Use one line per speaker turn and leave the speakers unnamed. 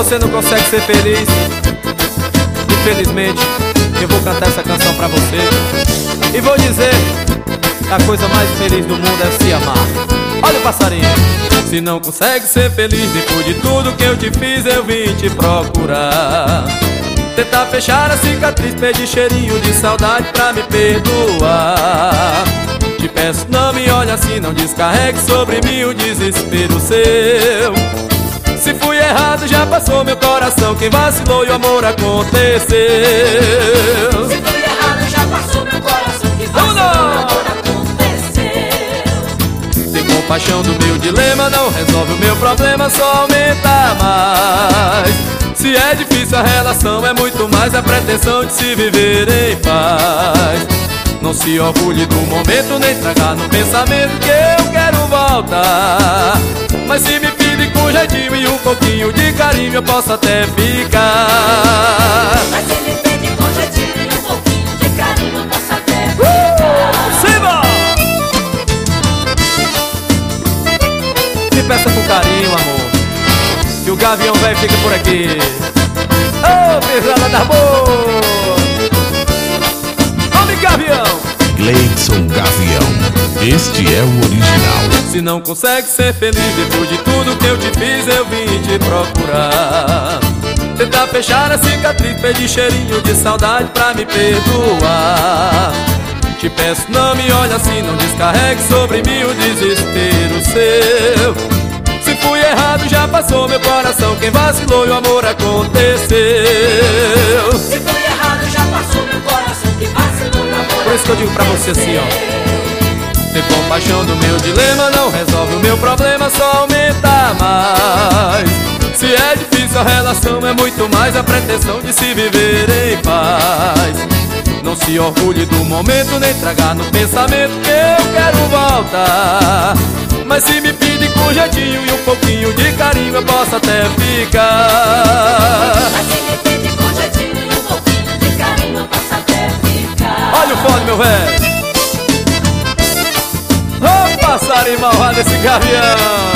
você não consegue ser feliz, infelizmente eu vou cantar essa canção pra você e vou dizer que a coisa mais feliz do mundo é se amar. Olha o passarinho. Se não consegue ser feliz depois de tudo que eu te fiz, eu vim te procurar. Tentar fechar a cicatriz, pedir cheirinho de saudade pra me perdoar. Te peço, não me olhe assim, não descarregue sobre mim o desespero seu. Se fui errado, já passou meu coração. Quem vacilou e o amor aconteceu.
Se fui errado, já passou meu coração. Quem vacilou e o amor aconteceu.
Ter compaixão do meu dilema não resolve o meu problema, só aumenta mais. Se é difícil a relação, é muito mais a pretensão de se viver em paz. Não se orgulhe do momento, nem traga no pensamento que eu quero voltar. Mas se me pedir com jeitinho e um pouquinho de carinho, eu posso até ficar.
Mas se me pedir com jeitinho e um pouquinho de carinho, eu posso até ficar.
Siba! Me peça com carinho, amor, que o gavião velho fica por aqui. Ô, pesada da boa! Homem gavião!
Gleidson Gavião, este é o original.
Se não consegue ser feliz depois de tudo que eu te fiz, eu vim te procurar. Tentar fechar a cicatriz, pedir cheirinho de saudade pra me perdoar. Te peço, não me olhe assim, não descarregue sobre mim o desespero seu. Se fui errado, já passou meu coração. Quem vacilou e o amor aconteceu.
Se fui errado, já passou meu coração. Quem vacilou e o amor aconteceu.
Por isso que eu digo pra você assim, ó: ter compaixão do meu dilema não resolve o meu problema, só aumenta mais. Se é difícil a relação, é muito mais a pretensão de se viver em paz. Não se orgulhe do momento, nem traga no pensamento que eu quero voltar. Mas se me pedir com jeitinho e um pouquinho de carinho, eu posso até ficar.
Mas se me pedir com jeitinho e um pouquinho de carinho, eu posso até ficar.
Olha o fone, meu velho. Ô, passarinho malvado esse gavião.